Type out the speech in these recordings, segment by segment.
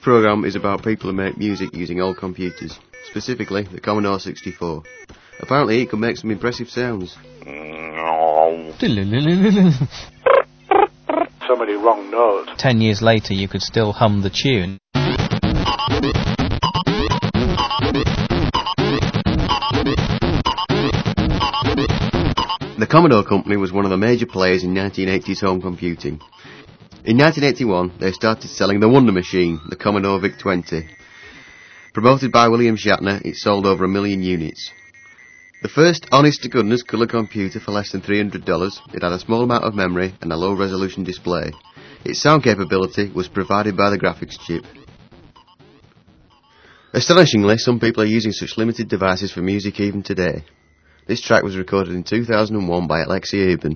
programme is about people who make music using old computers, specifically the Commodore 64. Apparently it can make some impressive sounds. So many wrong notes. 10 years later you could still hum the tune. The Commodore Company was one of the major players in 1980s home computing. In 1981, they started selling the Wonder Machine, the Commodore VIC-20. Promoted by William Shatner, it sold over 1 million units. The first honest-to-goodness colour computer for less than $300, it had a small amount of memory and a low-resolution display. Its sound capability was provided by the graphics chip. Astonishingly, some people are using such limited devices for music even today. This track was recorded in 2001 by Alexei Urban.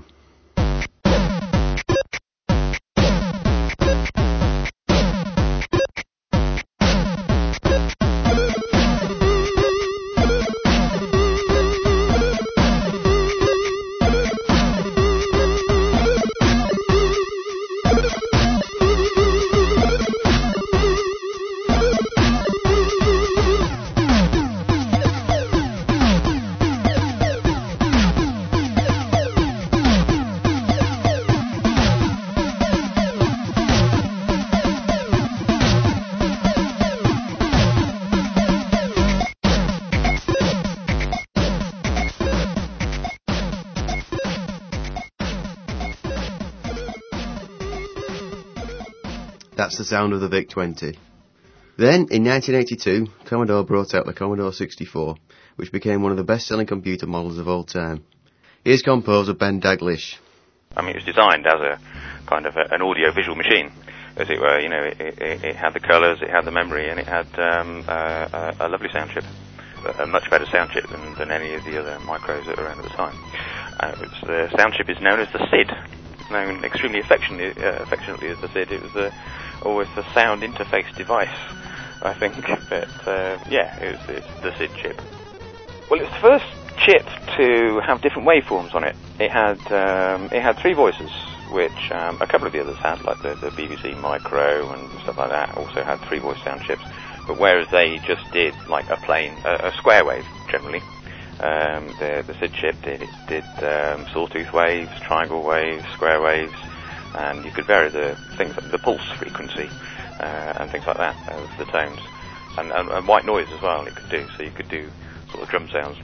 That's the sound of the VIC-20. Then, in 1982, Commodore brought out the Commodore 64, which became one of the best-selling computer models of all time. Here's composer Ben Daglish. I mean, it was designed as a kind of an audio-visual machine, as it were. You know, it had the colours, it had the memory, and it had a lovely sound chip. A much better sound chip than any of the other micros that were around at the time. The sound chip is known as the SID. It's known extremely affectionately as the SID. It was always the sound interface device, I think. But it's the SID chip. Well, it's the first chip to have different waveforms on it. It had 3 voices, which a couple of the others had, like the BBC Micro and stuff like that, also had 3-voice sound chips. But whereas they just did like a square wave generally, the SID chip did sawtooth waves, triangle waves, square waves, and you could vary the things like the pulse frequency and things like that of the tones, and white noise as well. It could do, so you could do sort of drum sounds.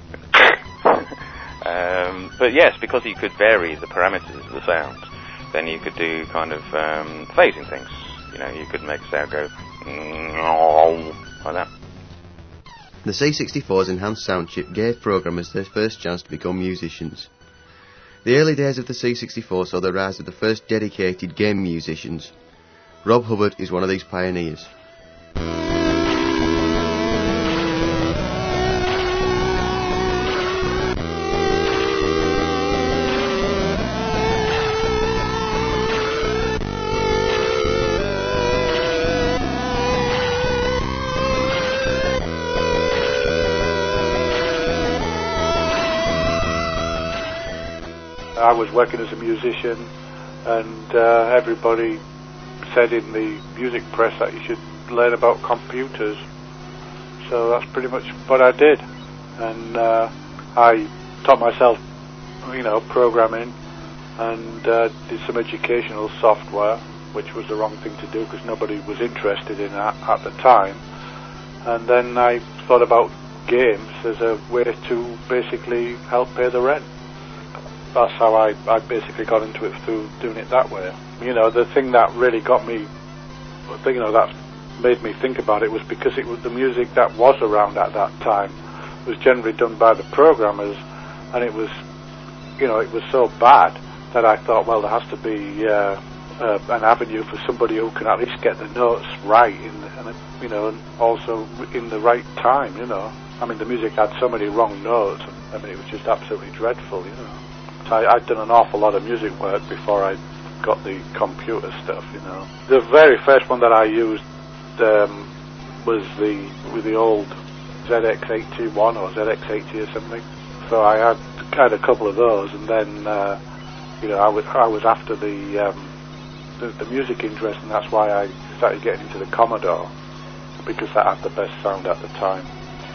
But yes, because you could vary the parameters of the sounds, then you could do kind of phasing things. You know, you could make a sound go like that. The C64's enhanced sound chip gave programmers their first chance to become musicians. The early days of the C64 saw the rise of the first dedicated game musicians. Rob Hubbard is one of these pioneers. I was working as a musician, and everybody said in the music press that you should learn about computers. So that's pretty much what I did, and I taught myself, programming, and did some educational software, which was the wrong thing to do because nobody was interested in that at the time. And then I thought about games as a way to basically help pay the rent. That's how I basically got into it, through doing it that way. The thing that really got me, that made me think about it was because it was the music that was around at that time was generally done by the programmers, and it was, it was so bad that I thought, well, there has to be an avenue for somebody who can at least get the notes right, and also in the right time. I mean, the music had so many wrong notes. I mean, it was just absolutely dreadful. I'd done an awful lot of music work before I got the computer stuff, The very first one that I used was with the old ZX81 or ZX80 or something. So I had a couple of those, and then I was after the music interest, and that's why I started getting into the Commodore. because that had the best sound at the time.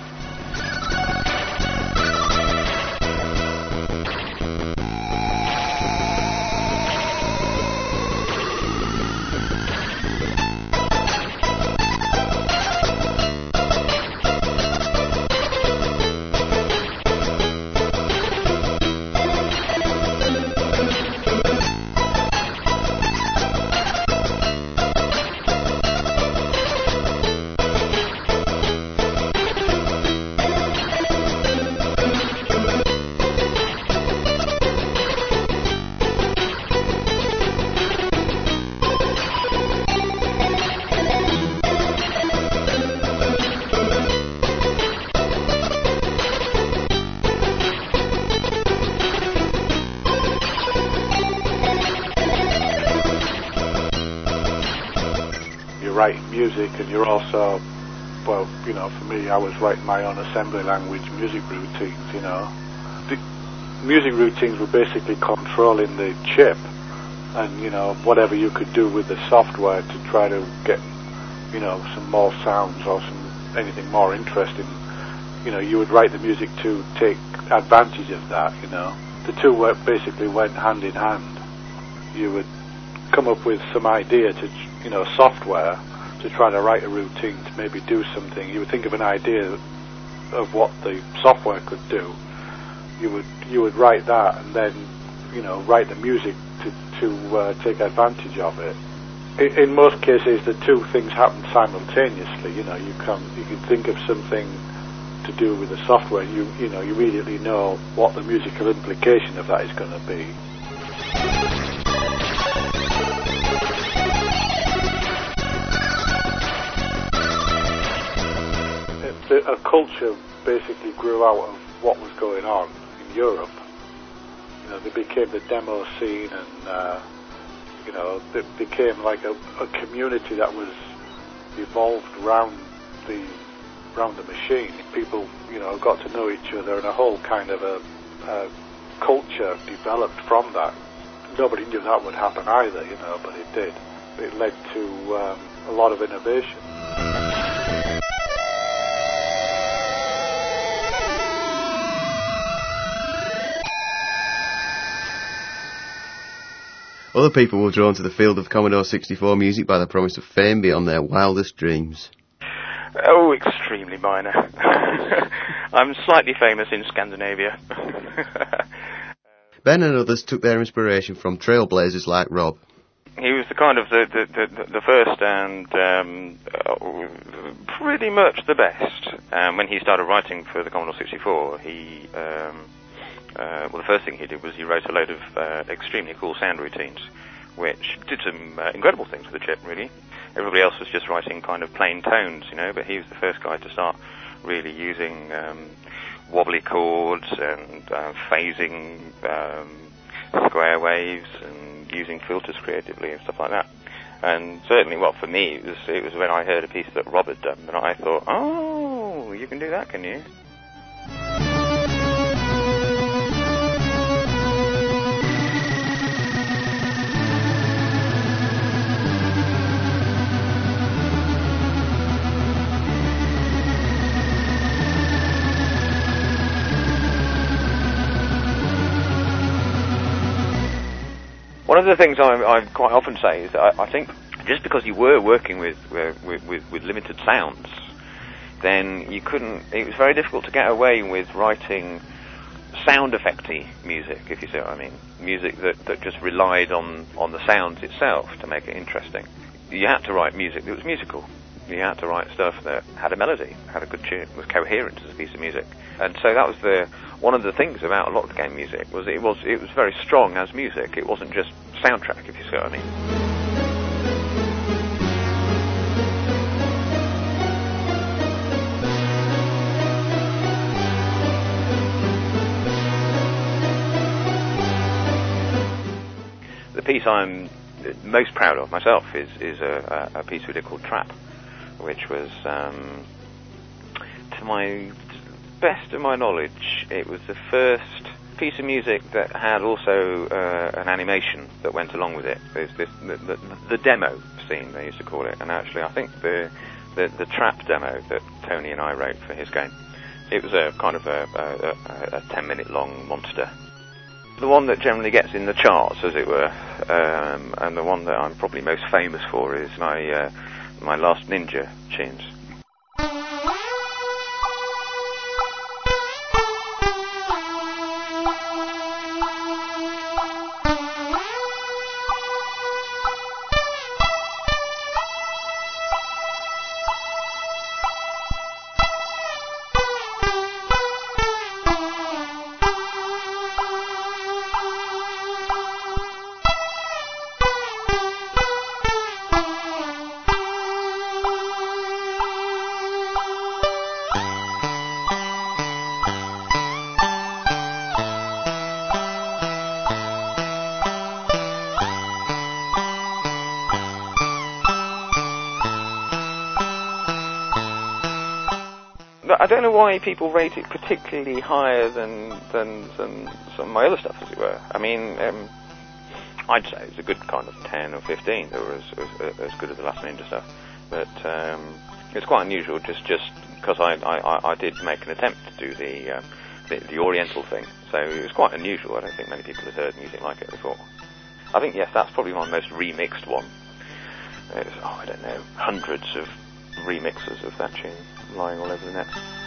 Writing music, and you're also, well, you know, for me, I was writing my own assembly language music routines, you know. The music routines were basically controlling the chip, and, you know, whatever you could do with the software to try to get, you know, some more sounds or anything more interesting, you know, you would write the music to take advantage of that, you know. The two basically went hand in hand. You would come up with some idea to, you know, software to try to write a routine to maybe do something. You would think of an idea of what the software could do. You would write that, and then, you know, write the music to take advantage of it. In most cases, the two things happen simultaneously. You know, you can think of something to do with the software. You know, you immediately know what the musical implication of that is going to be. A culture basically grew out of what was going on in Europe. You know, they became the demo scene, and you know, it became like a community that was evolved around the machine. People, you know, got to know each other, and a whole kind of a culture developed from that. Nobody knew that would happen either, you know, but it did. It led to a lot of innovation. Other people were drawn to the field of Commodore 64 music by the promise of fame beyond their wildest dreams. Oh, extremely minor. I'm slightly famous in Scandinavia. Ben and others took their inspiration from trailblazers like Rob. He was the kind of the first and pretty much the best. When he started writing for the Commodore 64, well, the first thing he did was he wrote a load of extremely cool sound routines, which did some incredible things with the chip, really. Everybody else was just writing kind of plain tones, you know, but he was the first guy to start really using wobbly chords and phasing square waves and using filters creatively and stuff like that. And certainly, well, for me, it was when I heard a piece that Rob had done, and I thought, oh, you can do that, can you? One of the things I quite often say is that I think just because you were working with limited sounds, then you couldn't. It was very difficult to get away with writing sound effecty music, if you see what I mean. Music that just relied on the sounds itself to make it interesting. You had to write music that was musical. You had to write stuff that had a melody, had a good tune, was coherent as a piece of music. And so that was one of the things about a lot of the game music was it was very strong as music. It wasn't just soundtrack, if you see what I mean. The piece I'm most proud of myself is a piece we did called Trap, which was, to my best of my knowledge, it was the first piece of music that had also an animation that went along with it. There's the demo scene, they used to call it, and actually I think the the trap demo that Tony and I wrote for his game. It was a kind of a 10-minute long monster. The one that generally gets in the charts, as it were, and the one that I'm probably most famous for is my Last Ninja tunes. I don't know why people rate it particularly higher than some of my other stuff, as it were. I mean, I'd say it's a good kind of 10 or 15 that were as good as the Last Ninja stuff. But it's quite unusual, just because I did make an attempt to do the Oriental thing. So it was quite unusual. I don't think many people had heard music like it before. I think, yes, that's probably my most remixed one. There's, I don't know, hundreds of remixes of that tune lying all over the net.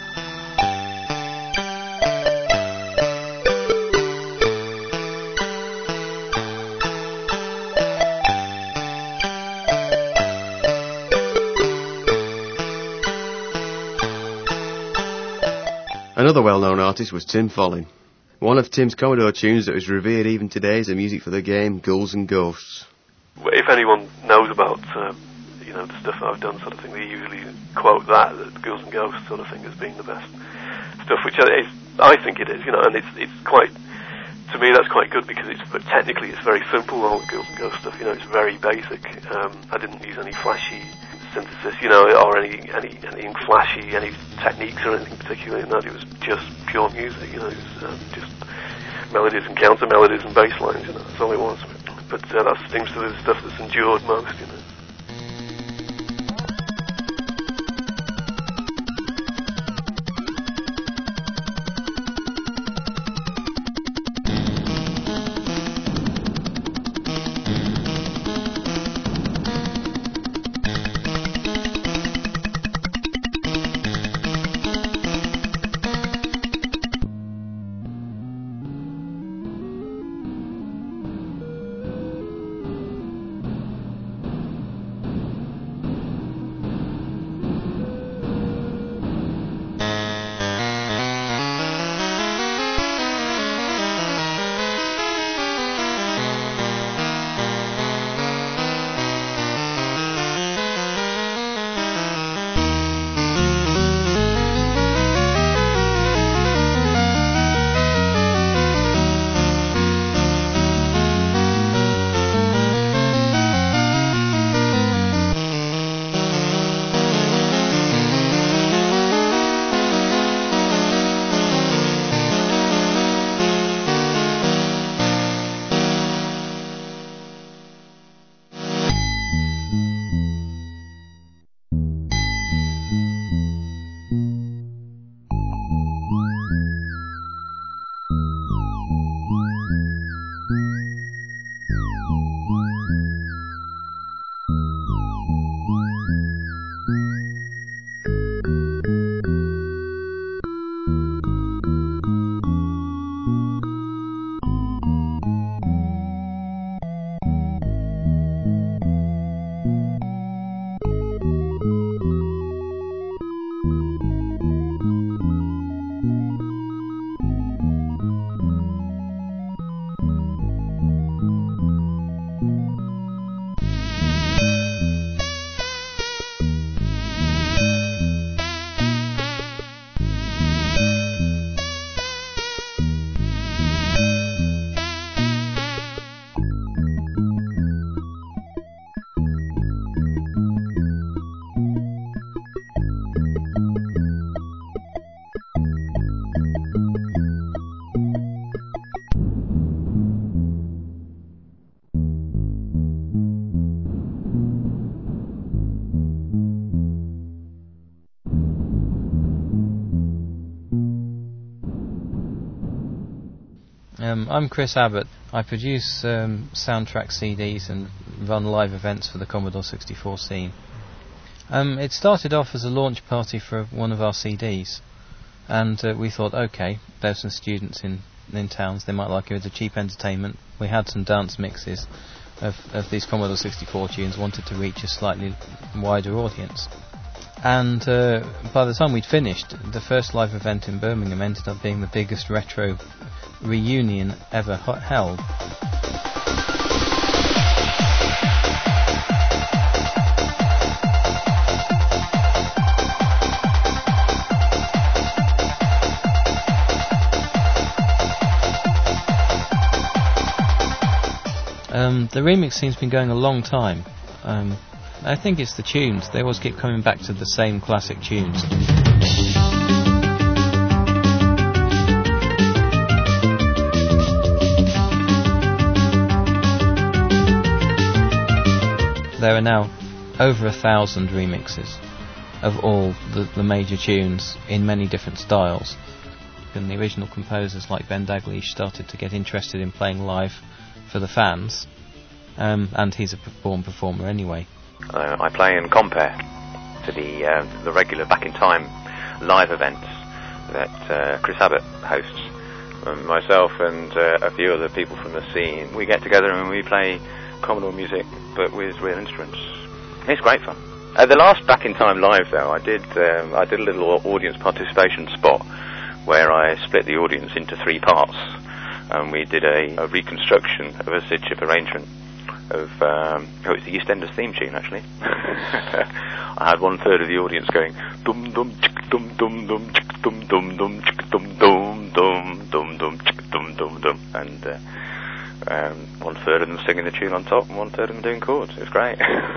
Another well-known artist was Tim Follin. One of Tim's Commodore tunes that was revered even today is the music for the game Ghouls and Ghosts. If anyone knows about the stuff that I've done, sort of thing, they usually quote that Ghouls and Ghosts sort of thing as being the best stuff, which I think it is, and it's quite, to me that's quite good because technically it's very simple, all the Ghouls and Ghosts stuff, it's very basic. I didn't use any flashy synthesis, or anything flashy, any techniques or anything particular in that. It was just pure music, it was just melodies and counter melodies and bass lines, that's all it was. But that seems to be the stuff that's endured most, I'm Chris Abbott. I produce soundtrack CDs and run live events for the Commodore 64 scene. It started off as a launch party for one of our CDs, and we thought, okay, there's some students in towns, they might like it as a cheap entertainment. We had some dance mixes of these Commodore 64 tunes, wanted to reach a slightly wider audience. And by the time we'd finished, the first live event in Birmingham ended up being the biggest retro reunion ever held. The remix scene's been going a long time. I think it's the tunes. They always keep coming back to the same classic tunes. There are now over 1,000 remixes of all the major tunes in many different styles. And the original composers like Ben Daglish started to get interested in playing live for the fans, and he's a born performer anyway. I play and compare to the regular Back in Time live events that Chris Abbott hosts. Myself and a few other people from the scene, we get together and we play Commodore music, but with real instruments. It's great fun. At the last Back in Time live, though, I did a little audience participation spot where I split the audience into 3 parts, and we did a reconstruction of a Sid Chip arrangement of it's the EastEnders theme tune, actually. I had 1/3 of the audience going dum dum chick dum dum dum chick dum dum dum chick dum dum dum dum dum chick dum dum dum, and 1/3 of them singing the tune on top and 1/3 of them doing chords. It was great.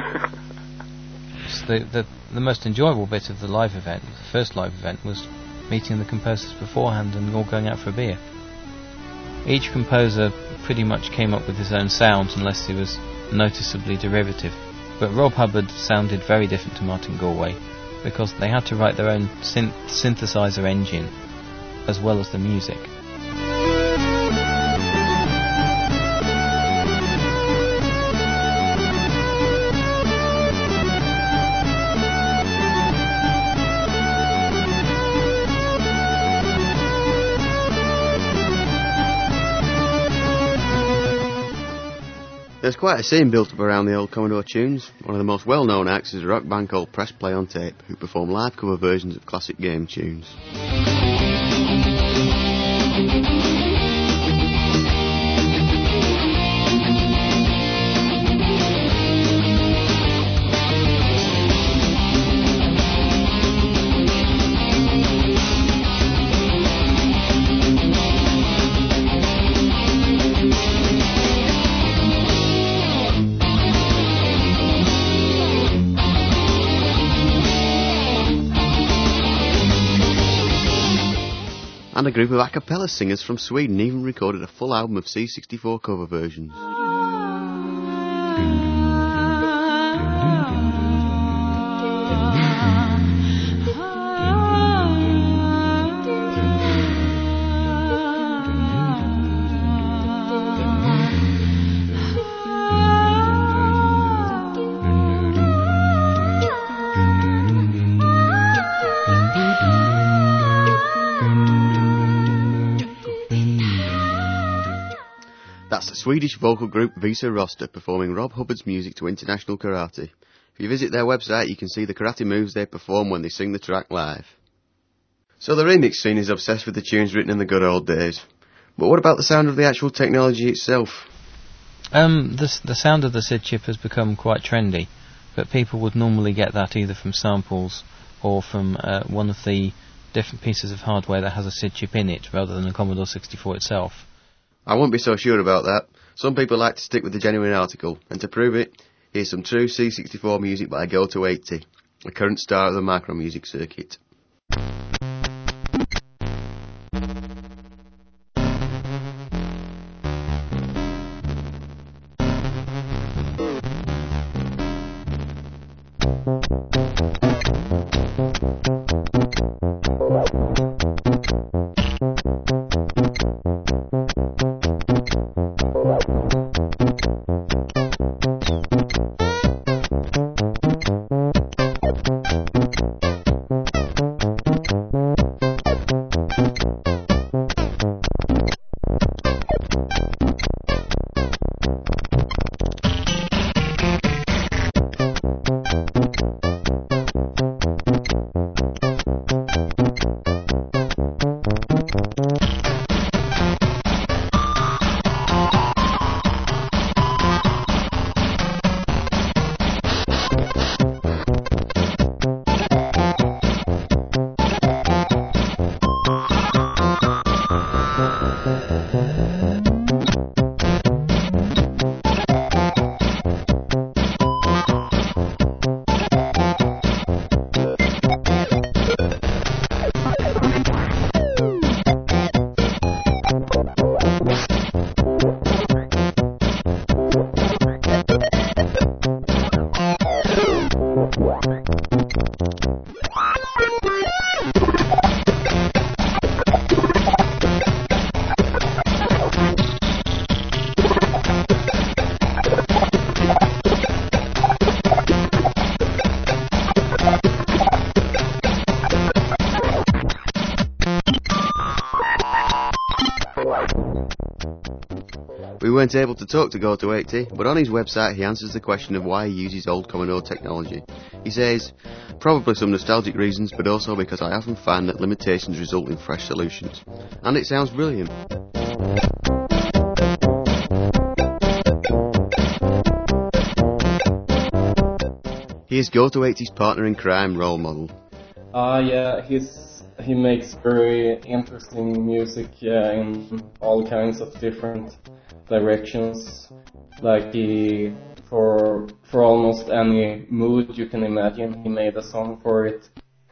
The most enjoyable bit of the live event, the first live event, was meeting the composers beforehand and all going out for a beer. Each composer pretty much came up with his own sound unless he was noticeably derivative, but Rob Hubbard sounded very different to Martin Galway because they had to write their own synthesizer engine as well as the music. There's quite a scene built up around the old Commodore tunes. One of the most well-known acts is a rock band called Press Play on Tape, who perform live cover versions of classic game tunes. And a group of a cappella singers from Sweden even recorded a full album of C64 cover versions. That's the Swedish vocal group Visa Roster performing Rob Hubbard's music to International Karate. If you visit their website, you can see the karate moves they perform when they sing the track live. So the remix scene is obsessed with the tunes written in the good old days. But what about the sound of the actual technology itself? The sound of the Sid chip has become quite trendy, but people would normally get that either from samples or from one of the different pieces of hardware that has a Sid chip in it, rather than a Commodore 64 itself. I won't be so sure about that. Some people like to stick with the genuine article, and to prove it, here's some true C64 music by Go280, a current star of the micro music circuit. We weren't able to talk to Go280, but on his website he answers the question of why he uses old Commodore technology. He says, probably some nostalgic reasons, but also because I often find that limitations result in fresh solutions. And it sounds brilliant. Here's Go280's partner in crime, Role Model. Yeah, he makes very interesting music in all kinds of different directions. Like for almost any mood you can imagine, he made a song for it.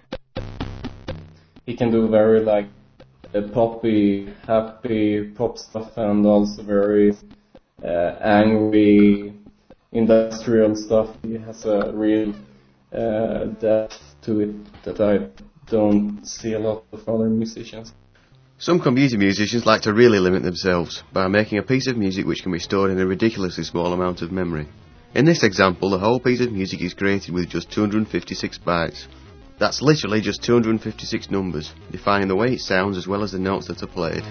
He can do very like poppy, happy pop stuff, and also very angry industrial stuff. He has a real depth to it that I don't see a lot of other musicians. Some computer musicians like to really limit themselves by making a piece of music which can be stored in a ridiculously small amount of memory. In this example, the whole piece of music is created with just 256 bytes. That's literally just 256 numbers, defining the way it sounds as well as the notes that are played.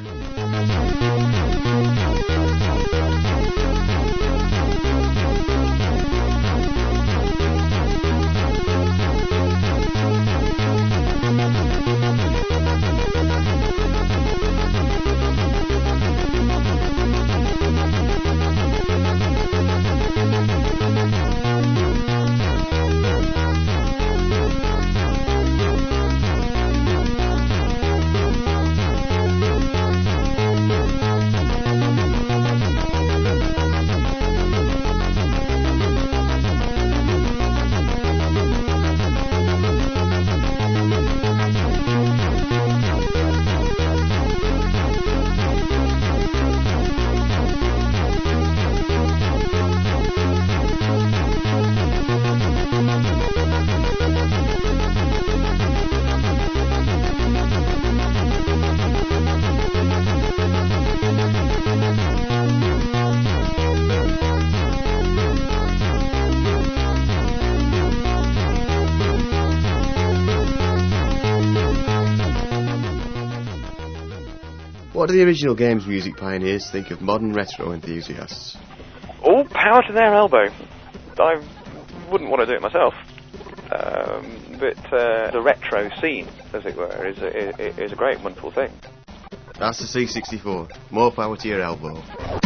What do the original games music pioneers think of modern retro enthusiasts? All power to their elbow. I wouldn't want to do it myself. But the retro scene, as it were, is a great, wonderful thing. That's the C64. More power to your elbow.